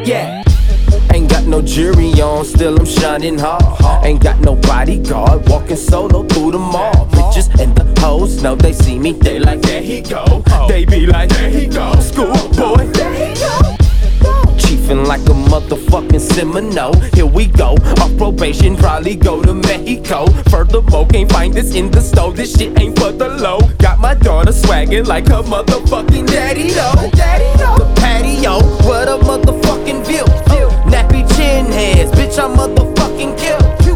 Yeah. Ain't got no jury on, still I'm shining hard. Ain't got no bodyguard, walking solo through the mall. Bitches and the hoes know they see me, they like, there he go. They be like, there he go. Schoolboy, there he go. Chiefin' like a motherfucking Seminole. Here we go, off probation, probably go to Mexico. Furthermore, can't find this in the store, this shit ain't for the low. Got my daughter swaggin' like her motherfucking daddy though. The patio, what a motherfucking view. Nappy chin heads, bitch I'm motherfucking kill.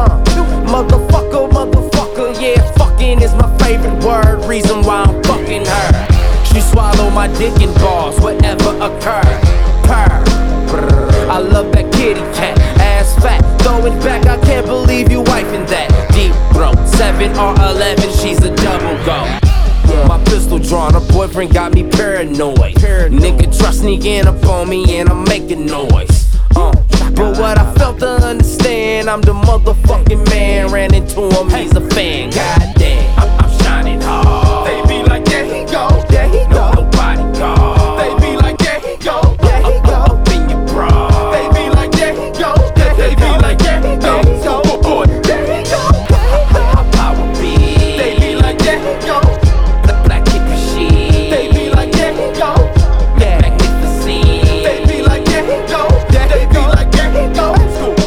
Motherfucker, yeah, fucking is my favorite word. Reason why I'm fucking her. She swallow my dick in balls, whatever occurred. Purr. I love that kitty cat, ass fat, throw it back, I can't believe you wifing that. Deep throat, 7 or 11, she's a double go. My pistol drawn, her boyfriend got me paranoid. Nigga try sneaking up on me and I'm making noise. But what I failed to understand, I'm the motherfucking man. Ran into him, he's a fan, goddamn. I'm shining hard. They be like, there he go, there he go. Nobody go. They be like, there he go, there he go. Up in your bra. They be like, there he go, they be like, there he go. Boy, there he go. Power B. They be like, there he go. The black hippie shit. They be like, there he go. Yeah, magnificent. They be like, there he go. They be like, there he go.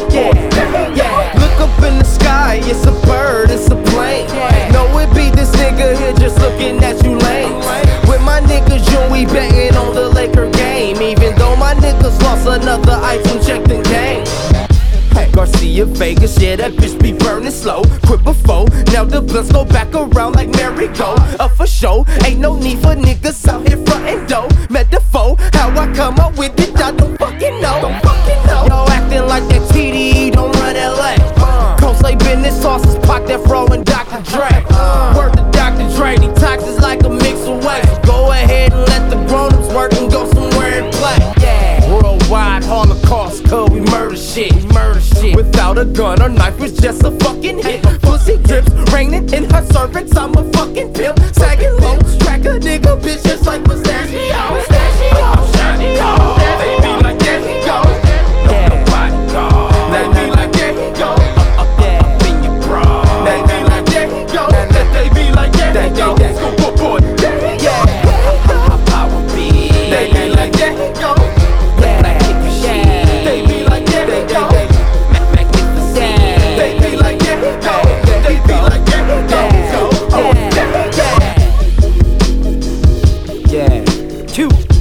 Yeah. Look up in the sky, it's a bird, it's a plane. Know it be this nigga here just looking at you lames. With my niggas, you we betting on the Laker game. Even though my niggas lost another item checked in game. Garcia, Vegas, yeah, that bitch be burning slow. Quit before, now the blunts go back around like merry-go. For sure, ain't no need for niggas out here frontin' dough. Metaphor, how I come up with it, I don't fucking know. Yo, acting like that TDE don't run LA. Coldplay business sauces, Pac, that Fro, and Dr. Dre. Word to Dr. Dre, detox is like a mix of ways. Go ahead and let the grown-ups work and go somewhere and play. Worldwide Holocaust, cause we murder shit. Without a gun or knife, it's just a fucking hit. Pussy drips, raining in her cervix, I'm a fucking pimp. Sagging low, track a nigga, bitch, just like pistachio. I'm shining hard. They be like, there he go. Nobody go. They be like, there he go. Up in your bra. They be like, there he go. They be like, there he go. Boy, there he go. Power B. They be like, there he go. They be like, there he go. They be like, there he go. They be like, there he go. Yeah. Cute.